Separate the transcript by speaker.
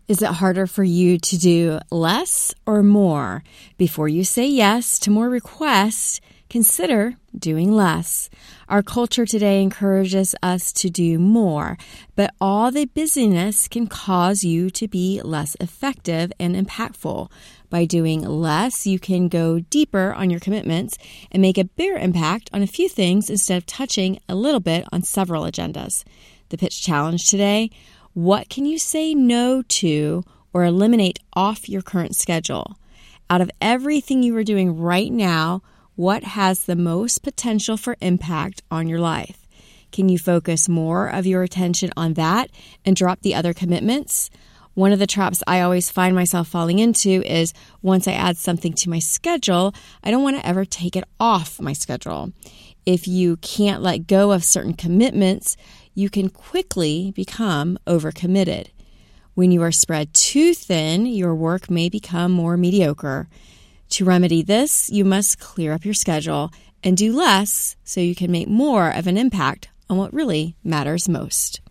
Speaker 1: Is it harder for you to do less or more? Before you say yes to more requests, consider doing less. Our culture today encourages us to do more, but all the busyness can cause you to be less effective and impactful. By doing less, you can go deeper on your commitments and make a bigger impact on a few things instead of touching a little bit on several agendas. The pitch challenge today: what can you say no to or eliminate off your current schedule? Out of everything you are doing right now, what has the most potential for impact on your life? Can you focus more of your attention on that and drop the other commitments? One of the traps I always find myself falling into is once I add something to my schedule, I don't want to ever take it off my schedule. If you can't let go of certain commitments, you can quickly become overcommitted. When you are spread too thin, your work may become more mediocre. To remedy this, you must clear up your schedule and do less so you can make more of an impact on what really matters most.